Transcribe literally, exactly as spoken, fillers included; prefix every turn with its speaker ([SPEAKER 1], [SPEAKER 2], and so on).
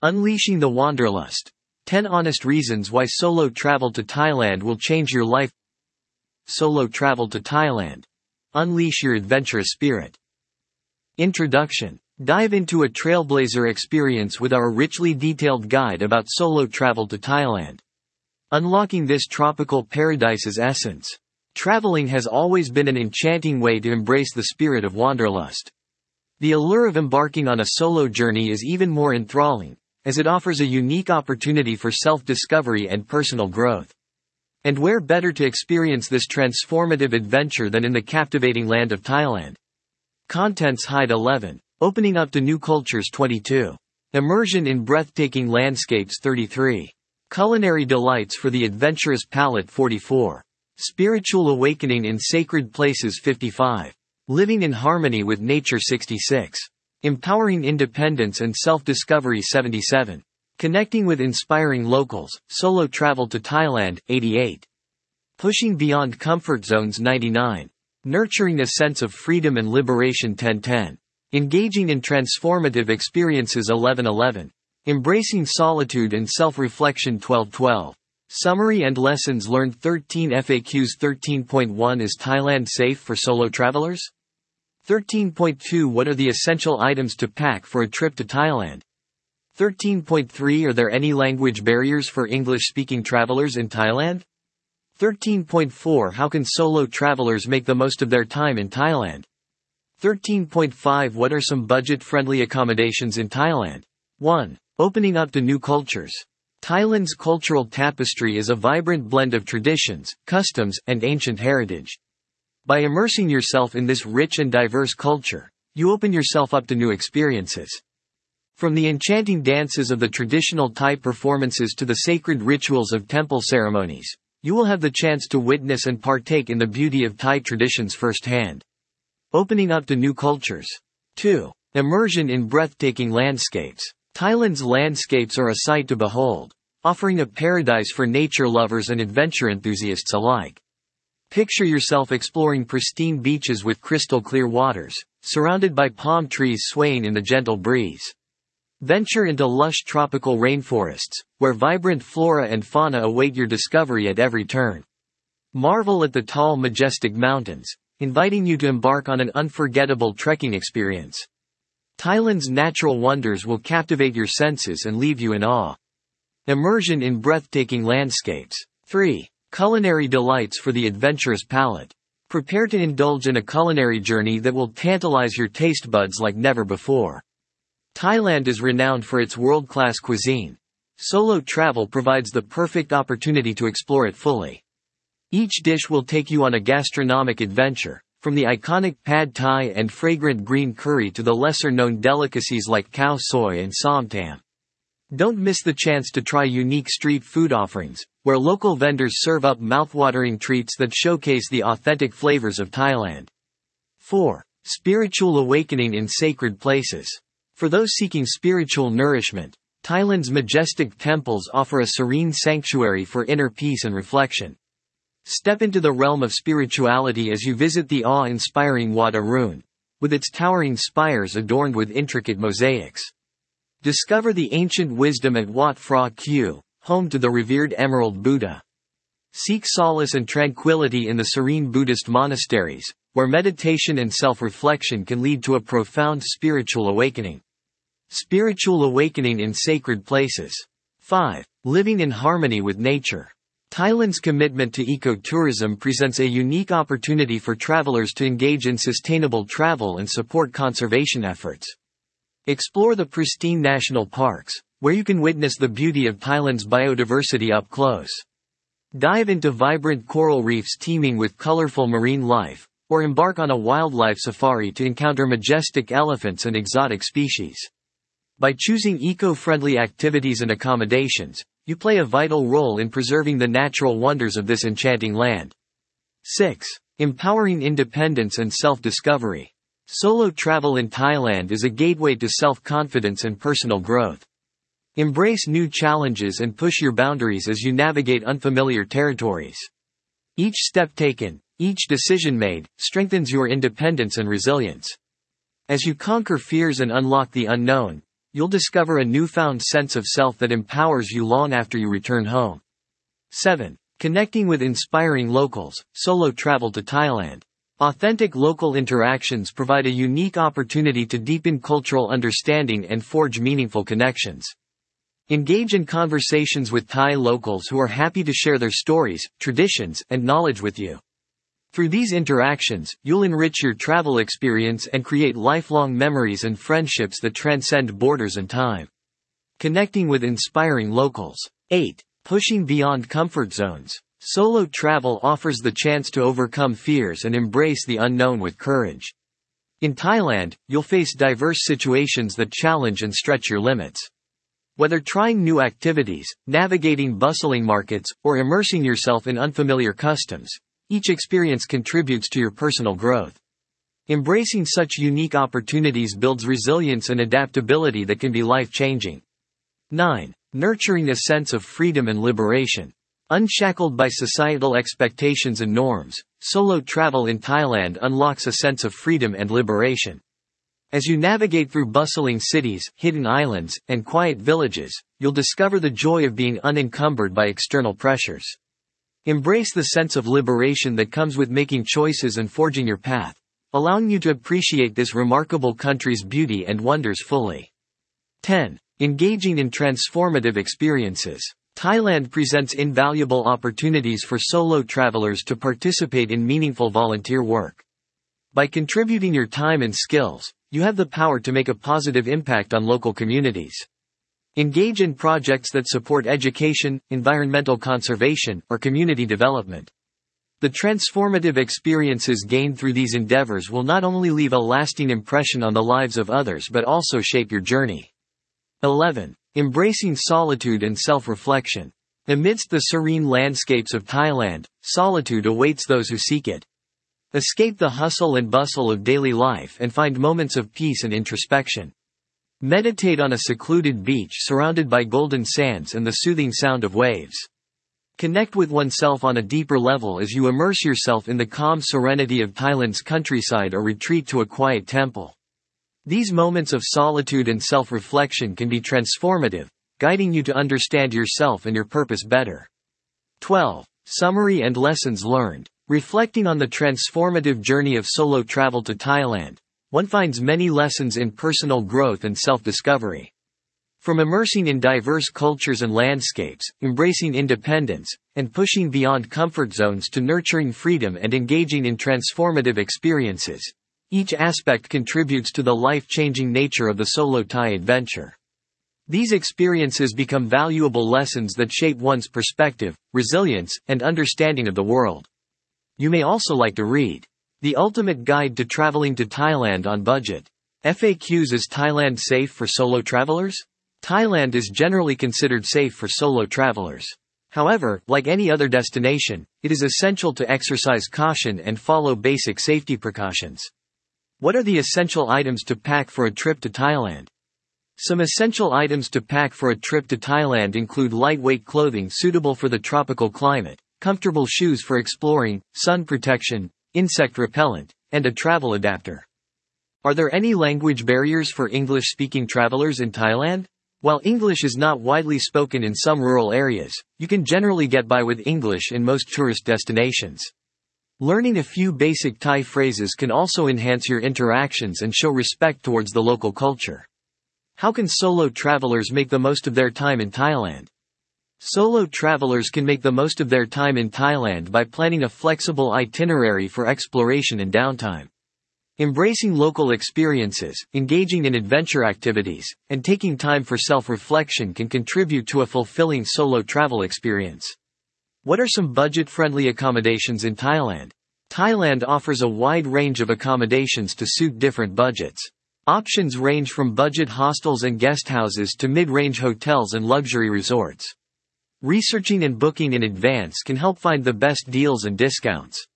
[SPEAKER 1] Unleashing the Wanderlust. ten Honest Reasons Why Solo Travel to Thailand Will Change Your Life. Solo Travel to Thailand. Unleash your adventurous spirit. Introduction. Dive into a trailblazer experience with our richly detailed guide about solo travel to Thailand. Unlocking this tropical paradise's essence. Traveling has always been an enchanting way to embrace the spirit of wanderlust. The allure of embarking on a solo journey is even more enthralling, as it offers a unique opportunity for self-discovery and personal growth. And where better to experience this transformative adventure than in the captivating land of Thailand? Contents Hide eleven. Opening up to new cultures twenty-two. Immersion in breathtaking landscapes thirty-three. Culinary delights for the adventurous palate forty-four. Spiritual awakening in sacred places fifty-five. Living in harmony with nature sixty-six. Empowering independence and self-discovery seventy-seven. Connecting with inspiring locals, solo travel to Thailand eighty-eight. Pushing beyond comfort zones ninety-nine. Nurturing a sense of freedom and liberation ten ten. Engaging in transformative experiences eleven eleven. Embracing solitude and self-reflection twelve twelve. Summary and lessons learned thirteen F A Qs thirteen point one Is Thailand safe for solo travelers? thirteen point two What are the essential items to pack for a trip to Thailand? thirteen point three Are there any language barriers for English-speaking travelers in Thailand? thirteen point four How can solo travelers make the most of their time in Thailand? thirteen point five What are some budget-friendly accommodations in Thailand? one. Opening up to new cultures. Thailand's cultural tapestry is a vibrant blend of traditions, customs, and ancient heritage. By immersing yourself in this rich and diverse culture, you open yourself up to new experiences. From the enchanting dances of the traditional Thai performances to the sacred rituals of temple ceremonies, you will have the chance to witness and partake in the beauty of Thai traditions firsthand. Opening up to new cultures. two. Immersion in breathtaking landscapes. Thailand's landscapes are a sight to behold, offering a paradise for nature lovers and adventure enthusiasts alike. Picture yourself exploring pristine beaches with crystal clear waters, surrounded by palm trees swaying in the gentle breeze. Venture into lush tropical rainforests, where vibrant flora and fauna await your discovery at every turn. Marvel at the tall, majestic mountains, inviting you to embark on an unforgettable trekking experience. Thailand's natural wonders will captivate your senses and leave you in awe. Immersion in breathtaking landscapes. three. Culinary delights for the adventurous palate. Prepare to indulge in a culinary journey that will tantalize your taste buds like never before. Thailand is renowned for its world-class cuisine. Solo travel provides the perfect opportunity to explore it fully. Each dish will take you on a gastronomic adventure, from the iconic pad thai and fragrant green curry to the lesser-known delicacies like khao soi and som tam. Don't miss the chance to try unique street food offerings, where local vendors serve up mouthwatering treats that showcase the authentic flavors of Thailand. four. Spiritual awakening in sacred places. For those seeking spiritual nourishment, Thailand's majestic temples offer a serene sanctuary for inner peace and reflection. Step into the realm of spirituality as you visit the awe-inspiring Wat Arun, with its towering spires adorned with intricate mosaics. Discover the ancient wisdom at Wat Phra Q, home to the revered Emerald Buddha. Seek solace and tranquility in the serene Buddhist monasteries, where meditation and self-reflection can lead to a profound spiritual awakening. Spiritual awakening in sacred places. five. Living in harmony with nature. Thailand's commitment to ecotourism presents a unique opportunity for travelers to engage in sustainable travel and support conservation efforts. Explore the pristine national parks, where you can witness the beauty of Thailand's biodiversity up close. Dive into vibrant coral reefs teeming with colorful marine life, or embark on a wildlife safari to encounter majestic elephants and exotic species. By choosing eco-friendly activities and accommodations, you play a vital role in preserving the natural wonders of this enchanting land. six. Empowering independence and self-discovery. Solo travel in Thailand is a gateway to self-confidence and personal growth. Embrace new challenges and push your boundaries as you navigate unfamiliar territories. Each step taken, each decision made, strengthens your independence and resilience. As you conquer fears and unlock the unknown, you'll discover a newfound sense of self that empowers you long after you return home. seven. Connecting with inspiring locals, solo travel to Thailand. Authentic local interactions provide a unique opportunity to deepen cultural understanding and forge meaningful connections. Engage in conversations with Thai locals who are happy to share their stories, traditions, and knowledge with you. Through these interactions, you'll enrich your travel experience and create lifelong memories and friendships that transcend borders and time. Connecting with inspiring locals. eight. Pushing beyond comfort zones. Solo travel offers the chance to overcome fears and embrace the unknown with courage. In Thailand, you'll face diverse situations that challenge and stretch your limits. Whether trying new activities, navigating bustling markets, or immersing yourself in unfamiliar customs, each experience contributes to your personal growth. Embracing such unique opportunities builds resilience and adaptability that can be life-changing. nine. Nurturing a sense of freedom and liberation. Unshackled by societal expectations and norms, solo travel in Thailand unlocks a sense of freedom and liberation. As you navigate through bustling cities, hidden islands, and quiet villages, you'll discover the joy of being unencumbered by external pressures. Embrace the sense of liberation that comes with making choices and forging your path, allowing you to appreciate this remarkable country's beauty and wonders fully. ten. Engaging in transformative experiences. Thailand presents invaluable opportunities for solo travelers to participate in meaningful volunteer work. By contributing your time and skills, you have the power to make a positive impact on local communities. Engage in projects that support education, environmental conservation, or community development. The transformative experiences gained through these endeavors will not only leave a lasting impression on the lives of others but also shape your journey. eleven. Embracing solitude and self-reflection. Amidst the serene landscapes of Thailand, solitude awaits those who seek it. Escape the hustle and bustle of daily life and find moments of peace and introspection. Meditate on a secluded beach surrounded by golden sands and the soothing sound of waves. Connect with oneself on a deeper level as you immerse yourself in the calm serenity of Thailand's countryside or retreat to a quiet temple. These moments of solitude and self-reflection can be transformative, guiding you to understand yourself and your purpose better. twelve. Summary and lessons learned. Reflecting on the transformative journey of solo travel to Thailand, one finds many lessons in personal growth and self-discovery. From immersing in diverse cultures and landscapes, embracing independence, and pushing beyond comfort zones to nurturing freedom and engaging in transformative experiences, each aspect contributes to the life-changing nature of the solo Thai adventure. These experiences become valuable lessons that shape one's perspective, resilience, and understanding of the world. You may also like to read The Ultimate Guide to Traveling to Thailand on Budget. F A Qs. Is Thailand safe for solo travelers? Thailand is generally considered safe for solo travelers. However, like any other destination, it is essential to exercise caution and follow basic safety precautions. What are the essential items to pack for a trip to Thailand? Some essential items to pack for a trip to Thailand include lightweight clothing suitable for the tropical climate, comfortable shoes for exploring, sun protection, insect repellent, and a travel adapter. Are there any language barriers for English-speaking travelers in Thailand? While English is not widely spoken in some rural areas, you can generally get by with English in most tourist destinations. Learning a few basic Thai phrases can also enhance your interactions and show respect towards the local culture. How can solo travelers make the most of their time in Thailand? Solo travelers can make the most of their time in Thailand by planning a flexible itinerary for exploration and downtime. Embracing local experiences, engaging in adventure activities, and taking time for self-reflection can contribute to a fulfilling solo travel experience. What are some budget-friendly accommodations in Thailand? Thailand offers a wide range of accommodations to suit different budgets. Options range from budget hostels and guesthouses to mid-range hotels and luxury resorts. Researching and booking in advance can help find the best deals and discounts.